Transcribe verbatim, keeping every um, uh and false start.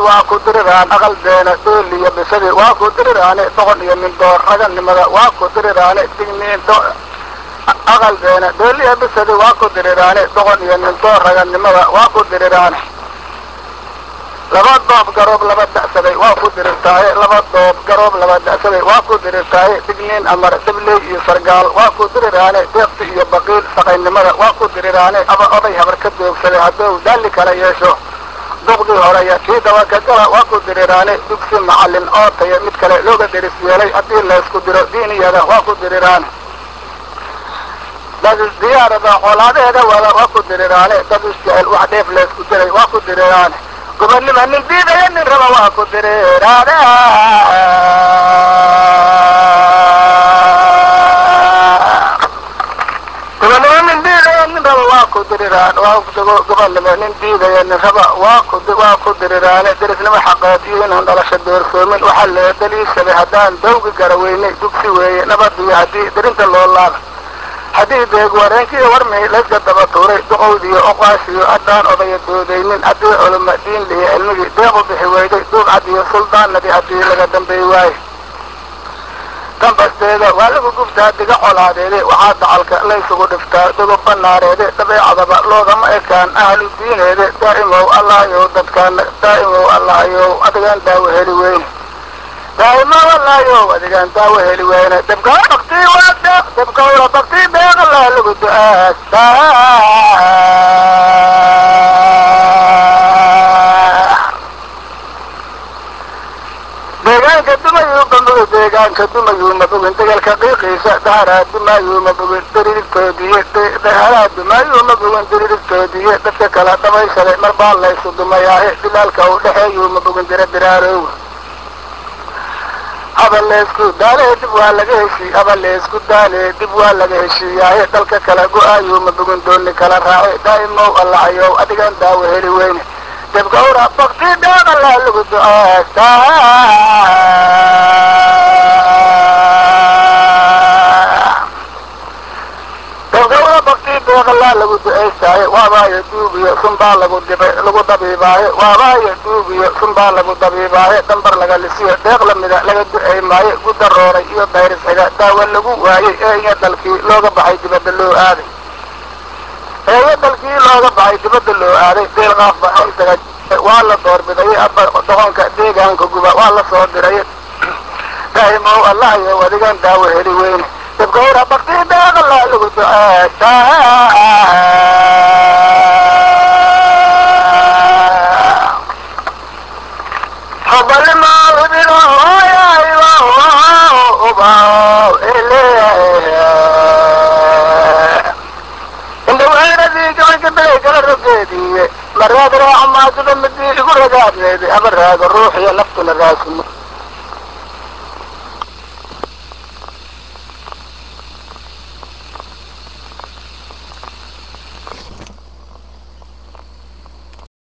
waa ku diriraan aqaldeena dooliya bisadii waa ku diriraane doqon iyo mindoor raganimada waa ku diriraane digniinto aqaldeena dooliya bisadii waa ku diriraane doqon iyo mindoor raganimada waa ku diriraane laba doob garoob laba da'saday waa ku dirirtaaye laba doob garoob laba da'saday waa ku dirirtaaye digniin amar dabley iyo sargaal waa ku diriraane deeqsi iyo baqiil saqaynimada waa ku diriraane aba oday habar ka doogsaday hadduu daalli kala yeesho duqdii horeya kii dabakagala waa ku diriraane dugsi macallin oo taya mid kale looga deris yeelay haddii laysku diro diiniyada waa ku diriraane dad diyaarada colaadeeda wada waa ku diriraane dad isjecel wax dheef laysku diray waa ku diriraane gobonnima nin diidaya nin raba waa ku diriraane gobonnima nin diidaya nin raba waa ku diriraan gobonnima nin diidaya nin raba waa ku waa ku diriraane derisnimo xaqeed iyo inaan dhalasho doorsoomin waxaa lee daliishaday haddaan dawgi garaweynay dugsi weeye nabadiyo haddii dirinta loo laaba haddii deeg wareenkiiyo warmii layska daba tuuray duqowdiyo oqaashiyo haddaan odaya doodaynin haddii culuma diin liyo cilmigii deequ bixi weyday duub cadiyo suldaanadii haddii laga dambeey waaye dambasteeda waa lagu gubtaa diga colaadeede waxaa dacalka laysugu dhiftaa digo banaareede dabeecadaba loogama ekaan ahlu diineede daa'imow allahayow dadkaana daa'imow allahayow adigaan daawo heli weyne daa'imo wallaayow adigaan daawo heli weyne dabkaa baktii waa deeq dabkawla baktii deeq allah lagu du'aastaa deegaanka dumayuu bambugi deegaanka dumayuu mabugin degalka qiiqiisa daharaa dumaayuu mabugin diriirtoodiye daharaa dumaayuu mabugin diriirtoodiye dadka kala dhabayshaday mar baa laysu dumayaahe dilaalka u dhexeeyuu mabugin dira diraarow haba leysku daale dib waa laga heshii haba leysku daale dib waa laga heshiiyaahe dalka kala go-aayuu mabugin dooni kala raace daa'imow allahayow adigaan daawo heli weyne dabkawra baktii deeq allah lagu du'aastaa dabkawra baktii deeq allah lagu du'aystaaye waabaayo duugiyo sunbaa lagu dibay lagu dabiibaaye waabaayo duugiyo sunbaa lagu dabiibaaye dambar laga lisiyo deeq lamida laga du'ay maaye gudarooray iyo dayrisxiga daawo lagu waayey eeya dalkii looga baxay dibadda loo aaday eeya dalkii looga baxay dibadda loo aaday deelqaafba aysaga waa la doorbiday aba doqonka deegaanka guba waa la soo diray daa'imow allahayow adigaan daawo heli weyne dabkawra baktii deeq allah lagu du'aastaa xubalima udino oyaayubaw indhaweyradii gabanka belay kala rogeediye maraad raaca maadada midii igu ragaadneeday aba raaga ruuxiyo laftuna raasimo